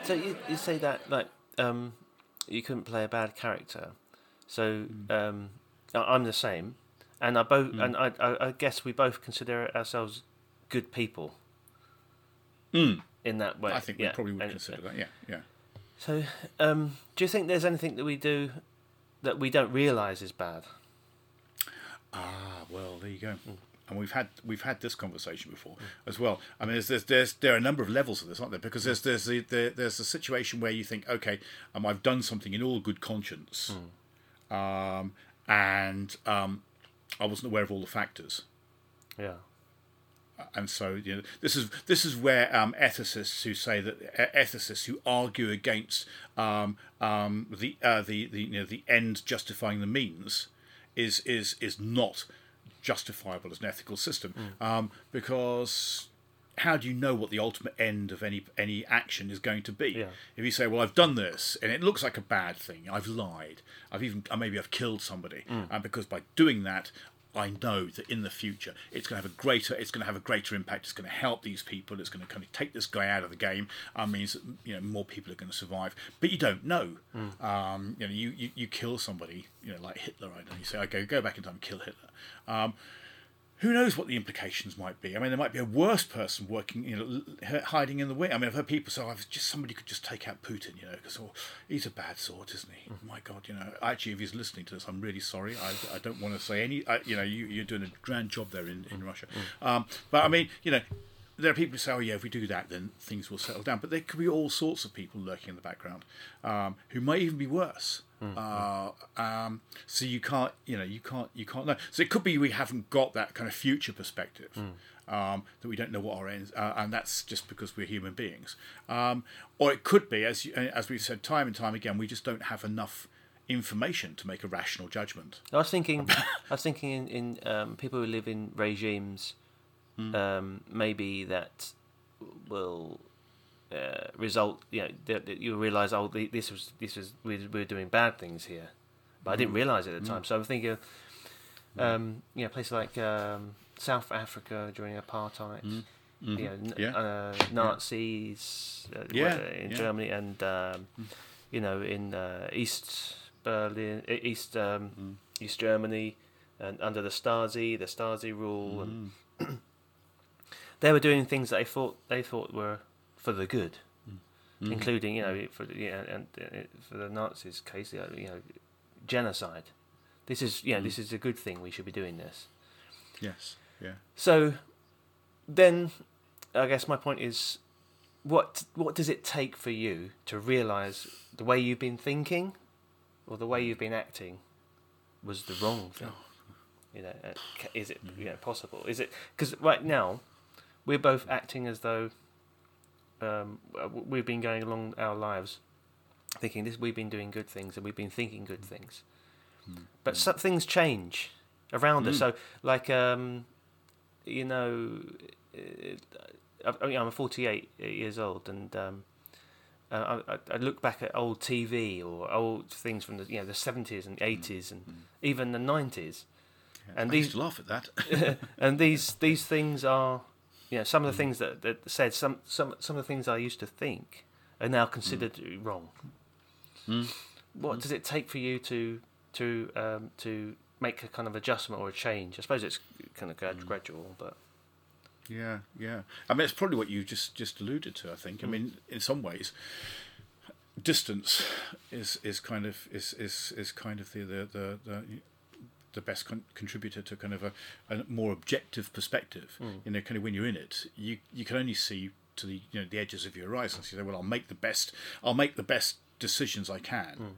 So you say that like you couldn't play a bad character. So I'm the same, and I guess we both consider ourselves good people. In that way, I think we probably would consider that. Yeah. So, do you think there's anything that we do that we don't realise is bad? Well, there you go. And we've had this conversation before as well. I mean, there are a number of levels of this, aren't there? Because there's the situation where you think, okay, I've done something in all good conscience, and I wasn't aware of all the factors. Yeah. And so this is where ethicists who argue against the end justifying the means is not justifiable as an ethical system, because how do you know what the ultimate end of any action is going to be? Yeah. If you say, well, I've done this and it looks like a bad thing, I've lied, maybe I've killed somebody, and because by doing that, I know that in the future it's going to have a greater impact. It's going to help these people. It's going to kind of take this guy out of the game. Means more people are going to survive. But you don't know. You kill somebody. Like Hitler. I don't know. You say, okay, go back in time and kill Hitler. Who knows what the implications might be? I mean, there might be a worse person working, hiding in the wing. I mean, I've heard people say, somebody could just take out Putin, because he's a bad sort, isn't he? My God, actually, if he's listening to this, I'm really sorry. I don't want to say any. You're doing a grand job there in Russia. But I mean, there are people who say, oh yeah, if we do that, then things will settle down. But there could be all sorts of people lurking in the background who might even be worse. So you can't know. So it could be we haven't got that kind of future perspective, that we don't know what our ends, and that's just because we're human beings. Or it could be, as we've said time and time again, we just don't have enough information to make a rational judgment. I was thinking in people who live in regimes, maybe that will result. You realise, this was we're doing bad things here, but I didn't realise it at the time. So I'm thinking, places like South Africa during apartheid, Nazis in Germany, and in East Berlin, East Germany, and under the Stasi rule, and they were doing things that they thought were for the good, including for the Nazis' case, genocide. This is this is a good thing. We should be doing this. Yes. Yeah. So then, I guess my point is, what does it take for you to realise the way you've been thinking, or the way you've been acting, was the wrong thing? Is it possible? Is it because right now we're both acting as though we've been going along our lives thinking this, we've been doing good things and we've been thinking good things, but some things change around us. So like I'm 48 years old, and I look back at old TV or old things from the 70s and 80s and even the 90s, and I used to laugh at that. and these things are some of the things that said some of the things I used to think are now considered wrong. What does it take for you to make a kind of adjustment or a change? I suppose it's kind of gradual, but yeah. I mean, it's probably what you just alluded to. I think. I mean, in some ways, distance is kind of the best contributor to kind of a more objective perspective. Kind of when you're in it, you can only see to the the edges of your horizon. So you say, well, I'll make the best decisions I can.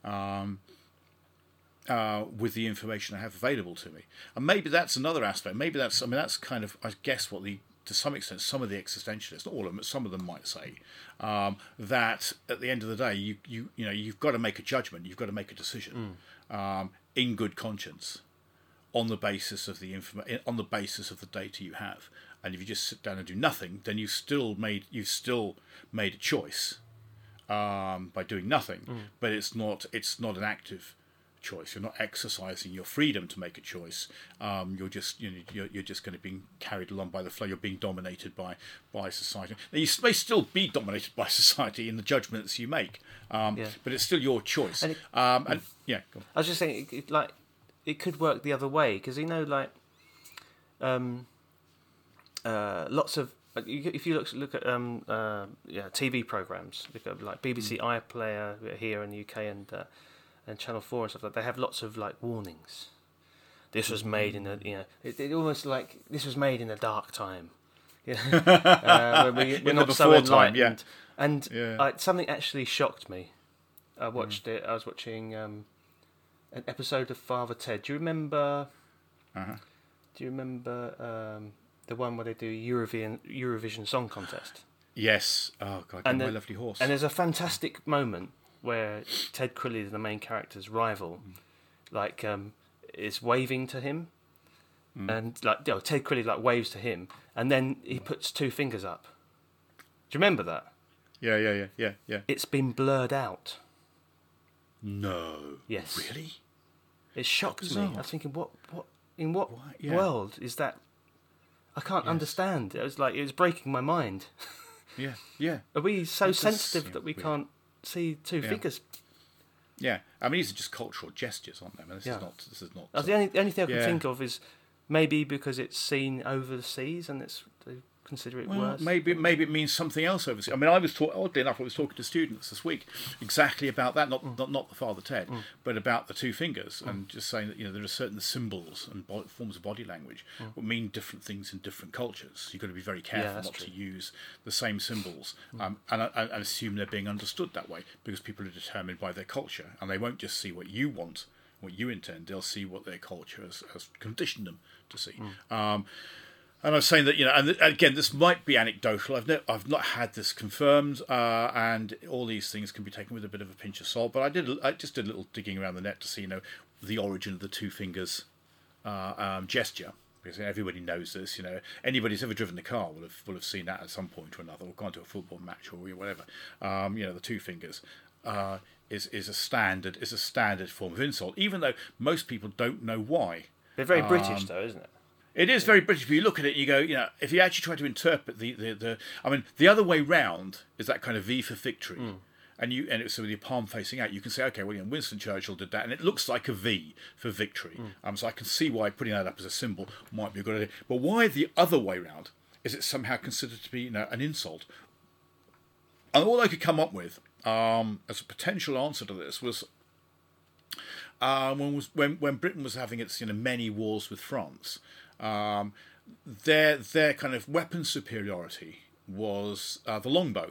With the information I have available to me, and maybe that's another aspect. Maybe that's kind of, I guess, what to some extent some of the existentialists, not all of them, but some of them might say that at the end of the day, you've got to make a judgment, you've got to make a decision in good conscience on the basis of on the basis of the data you have. And if you just sit down and do nothing, then you've still made a choice by doing nothing, but it's not an active choice. You're not exercising your freedom to make a choice. You're just you're just going to be carried along by the flow. You're being dominated by society. Now, you may still be dominated by society in the judgments you make, but it's still your choice. And go on. I was just saying, it could work the other way, because lots of, if you look at TV programs, look at like BBC iPlayer here in the UK and Channel 4 and stuff like that, they have lots of like warnings. This was made in it almost like this was made in a dark time. When we're not so enlightened. And something actually shocked me. I watched it. I was watching an episode of Father Ted. Do you remember? Do you remember the one where they do Eurovision Song Contest? Yes. Oh God, My Lovely Horse. And there's a fantastic moment where Ted Crilly, the main character's rival, is waving to him, and Ted Crilly waves to him, and then he puts two fingers up. Do you remember that? Yeah. It's been blurred out. No. Yes. Really? It shocked me. I was thinking, what in what world is that? I can't understand. It was breaking my mind. Yeah. Are we so sensitive that we can't see two fingers? Yeah, I mean, these are just cultural gestures, aren't they? I mean, this is not. The only thing I can think of is maybe because it's seen over the seas and they consider it worse. Maybe it means something else overseas. I mean, oddly enough, I was talking to students this week exactly about that. Not the Father Ted, but about the two fingers, and just saying that there are certain symbols and forms of body language that mean different things in different cultures. You've got to be very careful not to use the same symbols and assume they're being understood that way, because people are determined by their culture, and they won't just see what you want, what you intend. They'll see what their culture has conditioned them to see. And I was saying that, and again, this might be anecdotal. I've not had this confirmed, and all these things can be taken with a bit of a pinch of salt. But I just did a little digging around the net to see, the origin of the two fingers gesture, because everybody knows this. Anybody who's ever driven the car will have seen that at some point or another, or gone to a football match or whatever. The two fingers is a standard form of insult, even though most people don't know why. They're very British, though, isn't it? It is very British. If you look at it, and you go, if you actually try to interpret the other way round is that kind of V for victory, and it's with your palm facing out. You can say, okay, well, Winston Churchill did that, and it looks like a V for victory. So I can see why putting that up as a symbol might be a good idea. But why the other way round? Is it somehow considered to be, an insult? And all I could come up with as a potential answer to this was when Britain was having its many wars with France. Their kind of weapon superiority was the longbow.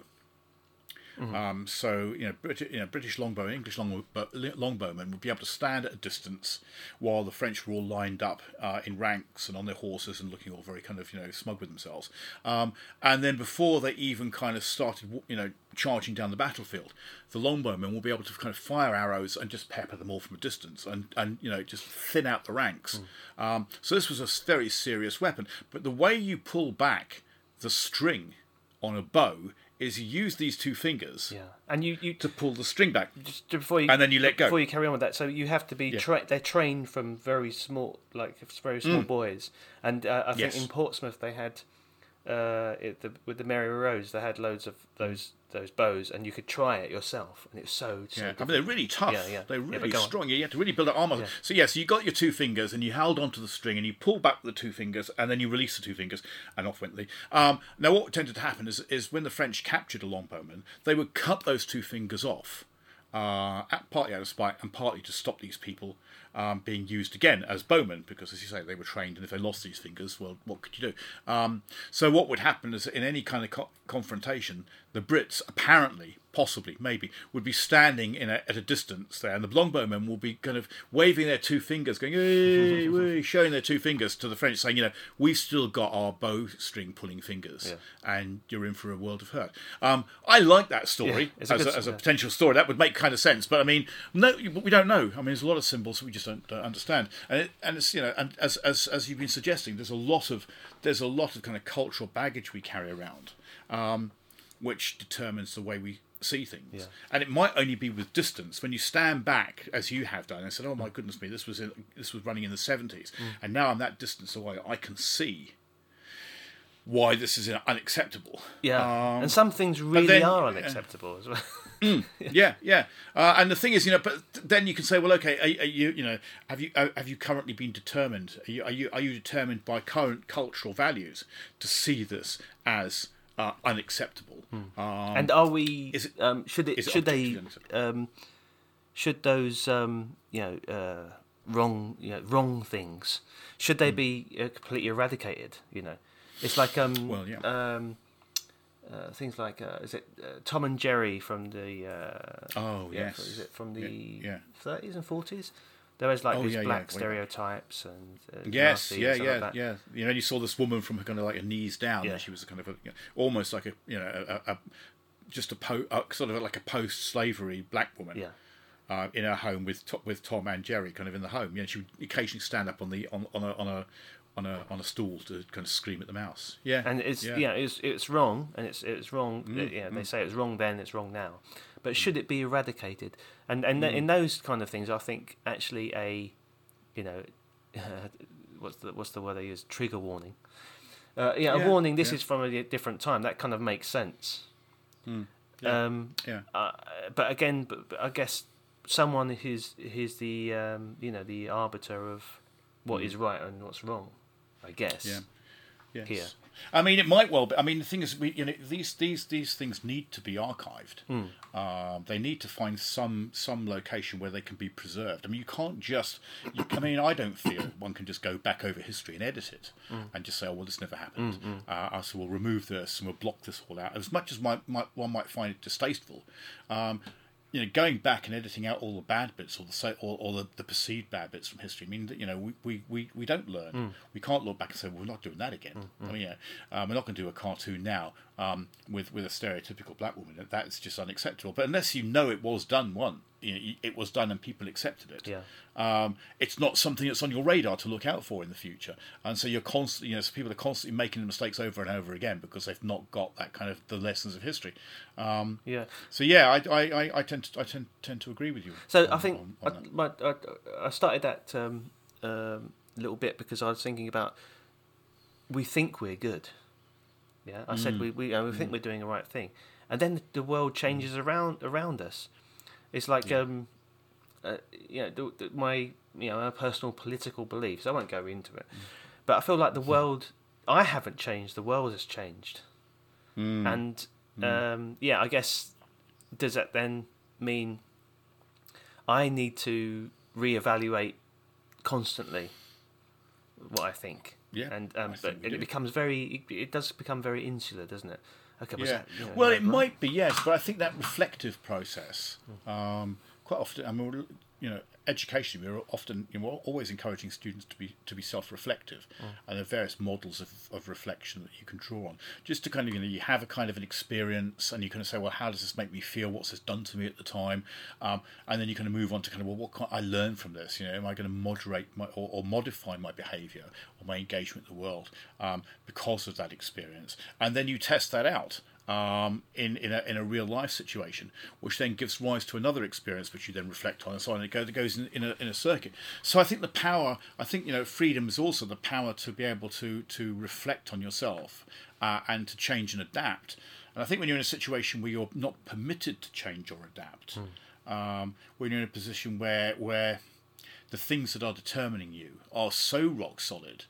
So British longbow and English longbowmen would be able to stand at a distance while the French were all lined up in ranks and on their horses and looking all very kind of smug with themselves. And then before they even kind of started charging down the battlefield, the longbowmen will be able to kind of fire arrows and just pepper them all from a distance and just thin out the ranks. So this was a very serious weapon. But the way you pull back the string on a bow is you use these two fingers and you to pull the string back, and then you let go. Before you carry on with that, so you have to be they're trained from very small boys, and I think in Portsmouth they had with the Mary Rose they had loads of those bows, and you could try it yourself, and it's so I mean, they're really tough. They're really strong. You have to really build up armour. Yeah. So you got your two fingers, and you held onto the string, and you pull back the two fingers, and then you release the two fingers, and off went the. Now, what tended to happen is when the French captured a longbowman, they would cut those two fingers off, partly out of spite, and partly to stop these people being used again as bowmen, because, as you say, they were trained, and if they lost these fingers, well, what could you do? So what would happen is, in any kind of confrontation, the Brits apparently, possibly, maybe, would be standing at a distance there, and the longbowmen will be kind of waving their two fingers, going, hey, hey, showing their two fingers to the French, saying, we've still got our bowstring pulling fingers, and you're in for a world of hurt. I like that story as a potential story. That would make kind of sense, but I mean, no, we don't know. I mean, there's a lot of symbols we just don't understand, and it's and as you've been suggesting, there's a lot of kind of cultural baggage we carry around, which determines the way we see things. Yeah. And it might only be with distance. When you stand back, as you have done, and said, "Oh my goodness me, this was running in the 70s, and now I'm that distance away. I can see why this is unacceptable." Yeah, and some things really are unacceptable as well. Yeah. And the thing is, but then you can say, well, okay, are you, have you currently been determined? Are you determined by current cultural values to see this as unacceptable? And are we? Should those wrong things, should they be completely eradicated? It's like things like is it Tom and Jerry from the is it from the 30s and 40s? There was like these black stereotypes and yes, like yeah. You saw this woman from kind of like her knees down. Yeah. She was kind of almost like a sort of like a post-slavery black woman. Yeah. In her home with Tom and Jerry kind of in the home. She would occasionally stand up on a stool to kind of scream at the mouse. Yeah, and it's wrong, and it's wrong. They say it's wrong then, it's wrong now. But should it be eradicated? And in those kind of things, I think actually what's the word they use? Trigger warning. A warning. This is from a different time. That kind of makes sense. But again, I guess someone who's the the arbiter of what is right and what's wrong, I guess. Yeah. Yes. Here. I mean, it might well be. I mean, the thing is, these things need to be archived. They need to find some location where they can be preserved. I mean, you can't just. I don't feel one can just go back over history and edit it and just say, "Oh, well, this never happened." So we'll remove this and we'll block this all out. As much as one might find it distasteful. Going back and editing out all the bad bits or the perceived bad bits from history. I mean, we don't learn. We can't look back and say, well, we're not doing that again. I mean, we're not going to do a cartoon now with a stereotypical black woman. That's just unacceptable. But unless it was done once, it was done and people accepted it. Yeah. It's not something that's on your radar to look out for in the future. And so you're constantly, so people are constantly making the mistakes over and over again because they've not got that kind of the lessons of history. So yeah, I tend to agree with you. So I think I started that little bit because I was thinking about we think we're good. Yeah, I said we think we're doing the right thing, and then the world changes around us. It's like my personal political beliefs. I won't go into it, but I feel like the world. I haven't changed. The world has changed, and I guess does that then mean I need to reevaluate constantly what I think? Yeah, and it does become very insular, doesn't it? Okay, well, it might be, yes, but I think that reflective process, quite often, I mean, education, we're often, we're always encouraging students to be self-reflective, and there are various models of reflection that you can draw on, just to kind of, you have a kind of an experience, and you kind of say, well, how does this make me feel? What's this done to me at the time? And then you kind of move on to kind of, well, what can I learn from this? Am I going to moderate or modify my behaviour or my engagement with the world because of that experience? And then you test that out. In a real life situation, which then gives rise to another experience which you then reflect on, and so on. It goes in a circuit. So I think the power, freedom is also the power to be able to reflect on yourself and to change and adapt. And I think when you're in a situation where you're not permitted to change or adapt, when you're in a position where the things that are determining you are so rock solid.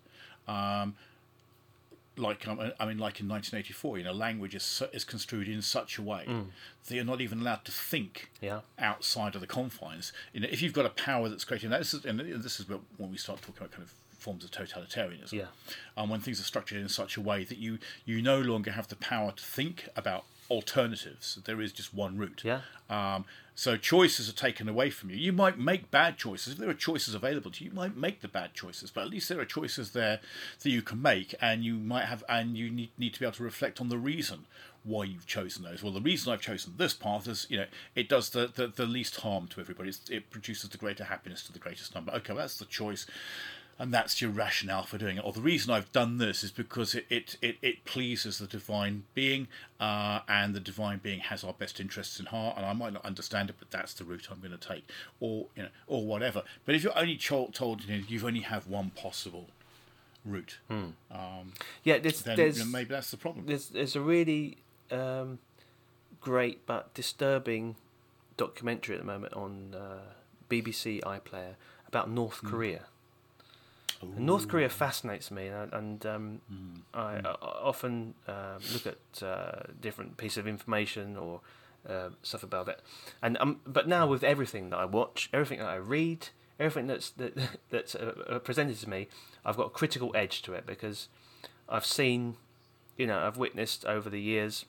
Like in 1984, language is construed in such a way that you're not even allowed to think outside of the confines. If you've got a power that's creating that, this is when we start talking about kind of forms of totalitarianism. Yeah. When things are structured in such a way that you no longer have the power to think about alternatives. There is just one route. Yeah. So choices are taken away from you. You might make bad choices. If there are choices available to you, you might make the bad choices, but at least there are choices there that you can make, and you need to be able to reflect on the reason why you've chosen those. Well, the reason I've chosen this path is, it does the least harm to everybody. It produces the greater happiness to the greatest number. Okay, well, that's the choice. and that's your rationale for doing it. Or the reason I've done this is because it pleases the divine being, and the divine being has our best interests in heart. And I might not understand it, but that's the route I'm going to take, or or whatever. But if you're only told you've only have one possible route, then maybe that's the problem. There's a really great but disturbing documentary at the moment on BBC iPlayer about North Korea. And North Korea fascinates me, and I often look at different pieces of information or stuff about it. And but now with everything that I watch, everything that I read, everything that's presented to me, I've got a critical edge to it, because I've seen, I've witnessed over the years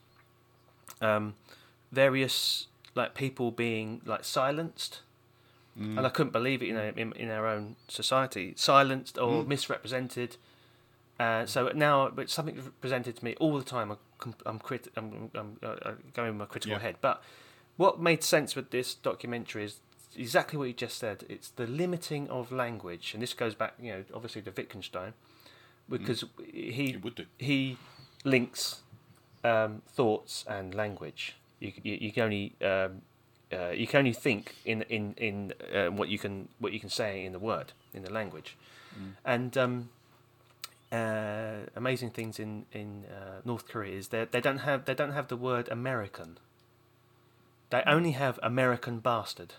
various people being silenced. And I couldn't believe it, in our own society, silenced or misrepresented. So now it's something presented to me all the time. I'm going with my critical head. But what made sense with this documentary is exactly what you just said. It's the limiting of language, and this goes back, obviously to Wittgenstein, because he links thoughts and language. You can only think in what you can say in the word, in the language, and amazing things in North Korea is they don't have the word American. They only have American bastard.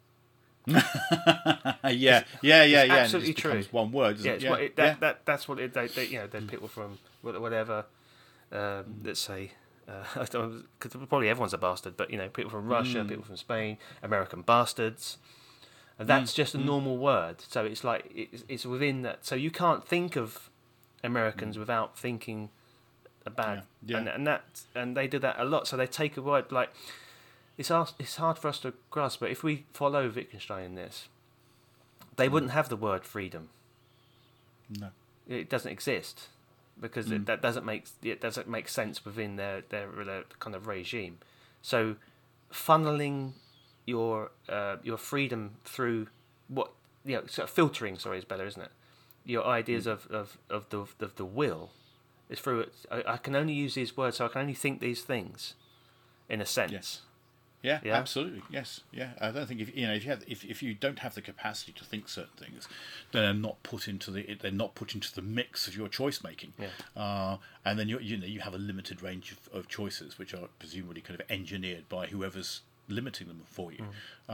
yeah. Absolutely and it true. One word. That's what there's people from whatever. Let's say. Because probably everyone's a bastard, but people from Russia, people from Spain, American bastards, and that's just a normal word. So it's it's within that. So you can't think of Americans without thinking about, and they do that a lot. So they take a word it's hard for us to grasp, but if we follow Wittgenstein in this, they wouldn't have the word freedom. No, it doesn't exist. Because that doesn't make sense within their kind of regime. So, funneling your freedom through sort of filtering. Sorry, is better, isn't it? Your ideas of the will is through it. I can only use these words, so I can only think these things, in a sense. Yes. Yeah, absolutely. Yes, yeah. I don't think if you don't have the capacity to think certain things, then they're not put into the mix of your choice making. Yeah. And then you have a limited range of choices, which are presumably kind of engineered by whoever's limiting them for you.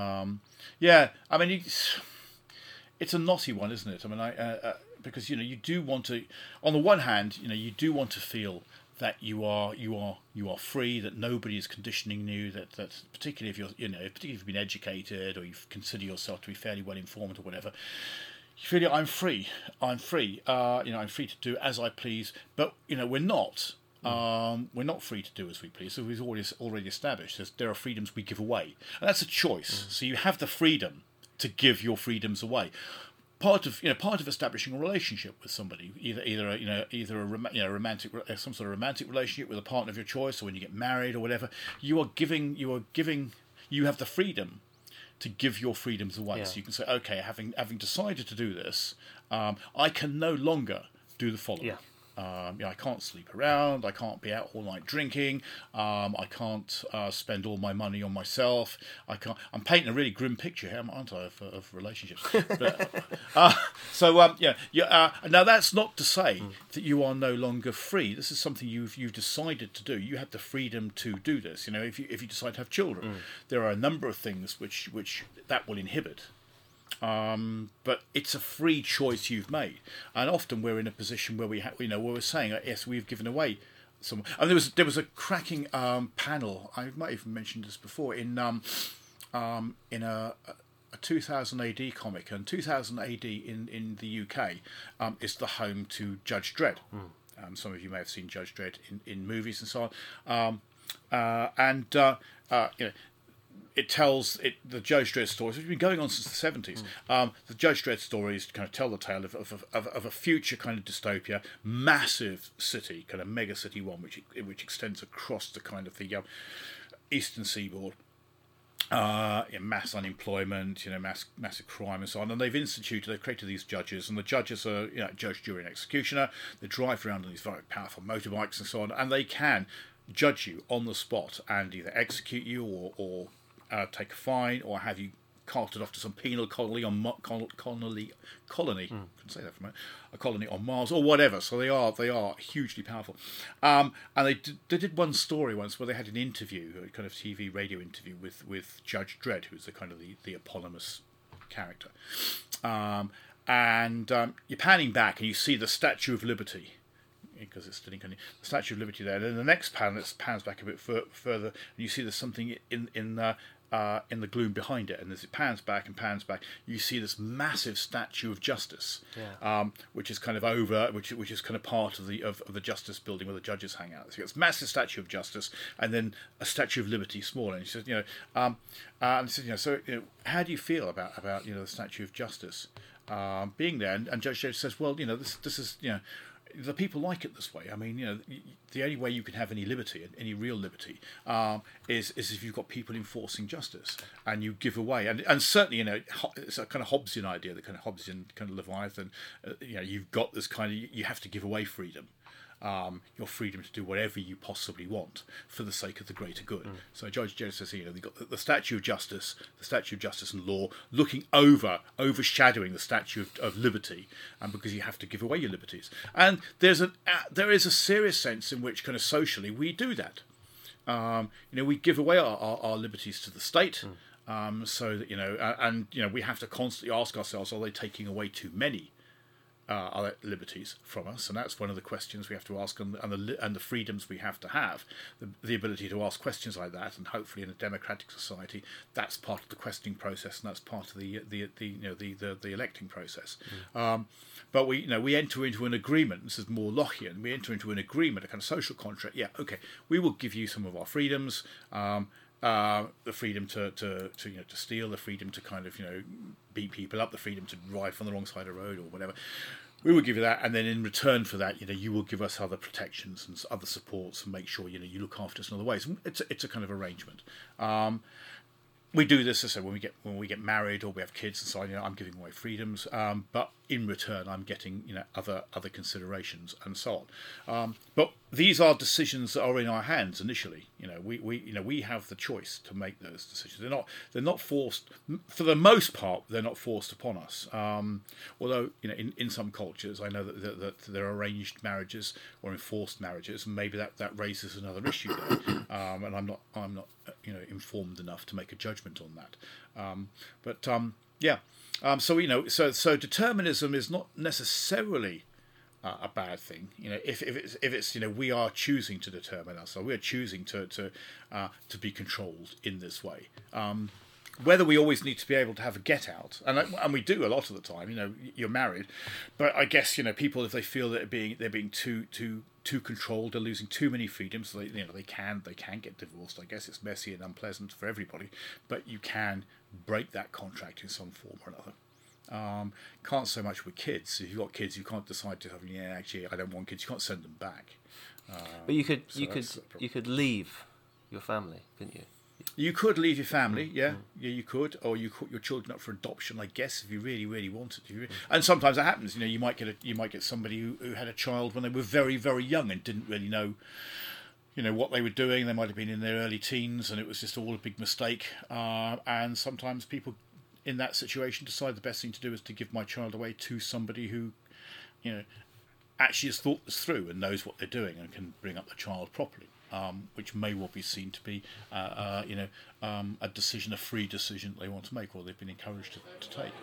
I mean, it's a knotty one, isn't it? I mean, because you do want to, on the one hand, you do want to feel that you are free, that nobody is conditioning you, that particularly if particularly if you've been educated or you consider yourself to be fairly well informed or whatever, you feel I'm free, I'm free to do as I please. But we're not free to do as we please. So we've already established there are freedoms we give away, and that's a choice. So you have the freedom to give your freedoms away. Part of establishing a relationship with somebody, either a romantic, some sort of romantic relationship with a partner of your choice, or when you get married or whatever, you have the freedom to give your freedoms away. Yeah. So you can say, okay, having decided to do this, I can no longer do the following. Yeah. I can't sleep around. I can't be out all night drinking. I can't spend all my money on myself. I can't. I'm painting a really grim picture here, aren't I, of relationships? But, now that's not to say that you are no longer free. This is something you've decided to do. You have the freedom to do this. If you decide to have children, there are a number of things which that will inhibit. But it's a free choice you've made, and often we're in a position where where we're saying, yes, we've given away some. And there was a cracking panel. I might have even mentioned this before in a 2000 AD comic, and 2000 AD in the UK is the home to Judge Dredd. Some of you may have seen Judge Dredd in movies and so on, it tells the Judge Dredd stories, which have been going on since the 70s. The Judge Dredd stories kind of tell the tale of a future kind of dystopia, massive city, kind of mega city one, which extends across the kind of the eastern seaboard. mass unemployment, massive crime and so on. And they've created these judges, and the judges are, judge, jury, and executioner. They drive around on these very powerful motorbikes and so on, and they can judge you on the spot and either execute you or take a fine or have you carted off to some penal colony couldn't say that for a minute, a colony on Mars or whatever. So they are hugely powerful. And they did one story once where they had an interview, a kind of TV radio interview with Judge Dredd, who's the kind of the eponymous character. You're panning back and you see the Statue of Liberty, because it's still in the Statue of Liberty there. And then the next pan, it pans back a bit further, and you see there's something in the gloom behind it, and as it pans back, you see this massive Statue of Justice, which is kind of which is kind of part of the Justice Building where the judges hang out. So you got this massive Statue of Justice, and then a Statue of Liberty smaller. And she says, so how do you feel about the Statue of Justice being there? And Judge Jones says, well, this is the people like it this way. I mean, the only way you can have any liberty, any real liberty, is if you've got people enforcing justice, and you give away. And certainly, it's a kind of Hobbesian idea, the kind of Hobbesian kind of Leviathan. You've got this kind of, you have to give away freedom. Your freedom to do whatever you possibly want for the sake of the greater good. So Judge Jones says, they've got the Statue of Justice, and Law, looking overshadowing the Statue of Liberty, because you have to give away your liberties. And there is a serious sense in which kind of socially we do that. We give away our liberties to the state, so that we have to constantly ask ourselves: are they taking away too many other liberties from us? And that's one of the questions we have to ask, and the freedoms we have to have, the ability to ask questions like that. And hopefully, in a democratic society, that's part of the questioning process, and that's part of the electing process. But we enter into an agreement. This is more Lockean. We enter into an agreement, a kind of social contract. Yeah, okay, we will give you some of our freedoms. The freedom to steal, the freedom to kind of beat people up, the freedom to drive from the wrong side of the road or whatever. We will give you that, and then in return for that, you will give us other protections and other supports, and make sure you look after us in other ways. It's a kind of arrangement. We do this, as I said, when we get married or we have kids and so on. I'm giving away freedoms, but in return, I'm getting other considerations and so on. But these are decisions that are in our hands initially. We have the choice to make those decisions. They're not forced. For the most part, they're not forced upon us. Although in some cultures, I know that there are arranged marriages or enforced marriages, and maybe that raises another issue there. And I'm not informed enough to make a judgment on that. So determinism is not necessarily a bad thing. If it's we are choosing to determine ourselves, we are choosing to be controlled in this way. Whether we always need to be able to have a get out, and we do a lot of the time. You're married, but I guess people, if they feel that they're being too controlled, they're losing too many freedoms, so they can get divorced. I guess it's messy and unpleasant for everybody, but you can break that contract in some form or another. Can't so much with kids. If you've got kids, you can't decide to have. Actually, I don't want kids. You can't send them back. But you could leave your family, couldn't you? You could leave your family, yeah, you could, or you put your children up for adoption, I guess, if you really, really wanted to. And sometimes that happens. You might get somebody who had a child when they were very, very young and didn't really know, what they were doing. They might have been in their early teens, and it was just all a big mistake. And sometimes people in that situation decide the best thing to do is to give my child away to somebody who, actually has thought this through and knows what they're doing and can bring up the child properly. Which may well be seen to be, a free decision they want to make, or they've been encouraged to take.